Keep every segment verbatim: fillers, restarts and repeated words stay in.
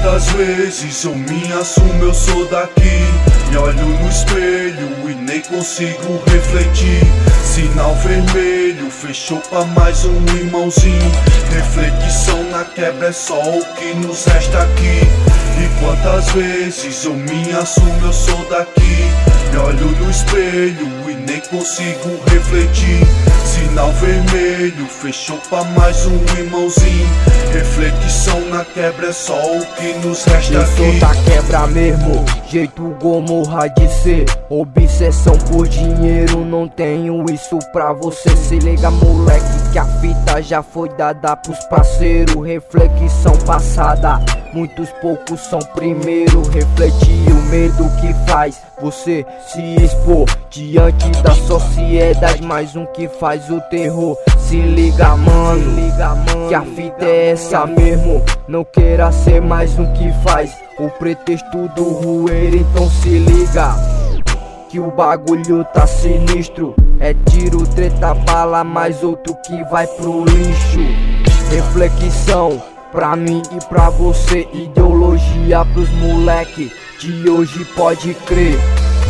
quantas vezes eu me assumo, eu sou daqui. Me olho no espelho e nem consigo refletir. Sinal vermelho, fechou pra mais um irmãozinho. Reflexão na quebra é só o que nos resta aqui. E quantas vezes eu me assumo, eu sou daqui. Me olho no espelho e nem consigo refletir. Sinal vermelho, fechou pra mais um irmãozinho. Reflexão na quebra é só o que nos resta aqui. Eu sou da quebra mesmo, jeito Gomorra de ser. Obsessão por dinheiro, não tenho isso pra você. Se liga moleque que a fita já foi dada pros parceiros. Reflexão passada, muitos poucos são primeiro. Refletir o medo que faz você se expor diante da sociedade, mais um que faz o terror. Se liga mano, liga, mano que a fita é essa mesmo. Não queira ser mais um que faz o pretexto do rueiro. Então se liga que o bagulho tá sinistro. É tiro, treta, bala, mais outro que vai pro lixo. Reflexão pra mim e pra você, ideologia pros moleque de hoje, pode crer.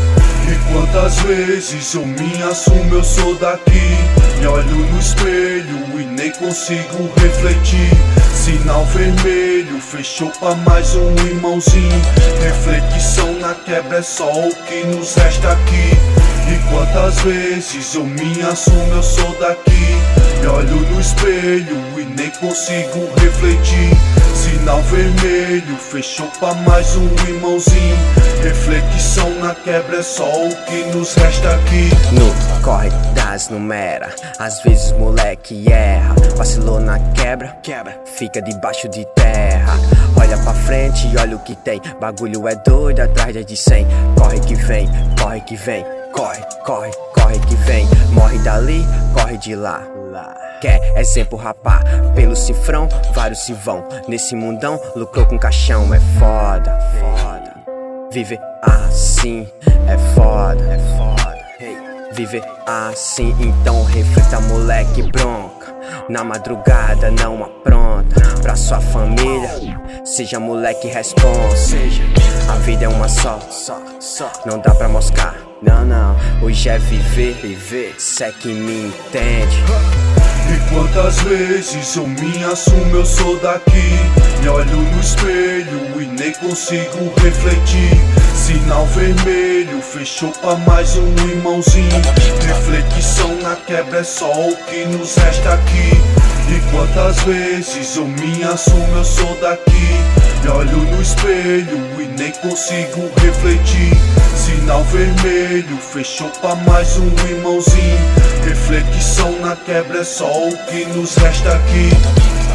E quantas vezes eu me assumo, eu sou daqui. Me olho no espelho e nem consigo refletir. Sinal vermelho, fechou pra mais um irmãozinho. Reflexão na quebra é só o que nos resta aqui. E quantas vezes eu me assumo, eu sou daqui. Me olho no espelho e nem consigo refletir. Sinal vermelho, fechou pra mais um irmãozinho. Reflexão na quebra é só o que nos resta aqui. No corre das numera, às vezes moleque erra. Vacilou na quebra, quebra, fica debaixo de terra. Olha pra frente e olha o que tem. Bagulho é doido atrás de cem. Corre que vem, corre que vem. Corre, corre, corre que vem. Morre dali, corre de lá. Quer exemplo rapá, pelo cifrão, vários se vão. Nesse mundão, lucrou com caixão, é foda, foda. Viver assim é foda, é foda. Hey. Viver assim, então reflita moleque bronca. Na madrugada não apronta pra sua família, seja moleque responsa. A vida é uma só, só, só. Não dá pra moscar, não, não. Hoje é viver, viver, cê é que me entende. E quantas vezes eu me assumo, eu sou daqui. Me olho no espelho e nem consigo refletir. Sinal vermelho, fechou pra mais um irmãozinho. Reflexão na quebra é só o que nos resta aqui. E quantas vezes eu me assumo, eu sou daqui. Me olho no espelho e nem consigo refletir. Sinal vermelho, fechou pra mais um irmãozinho. Reflexão na quebra é só o que nos resta aqui.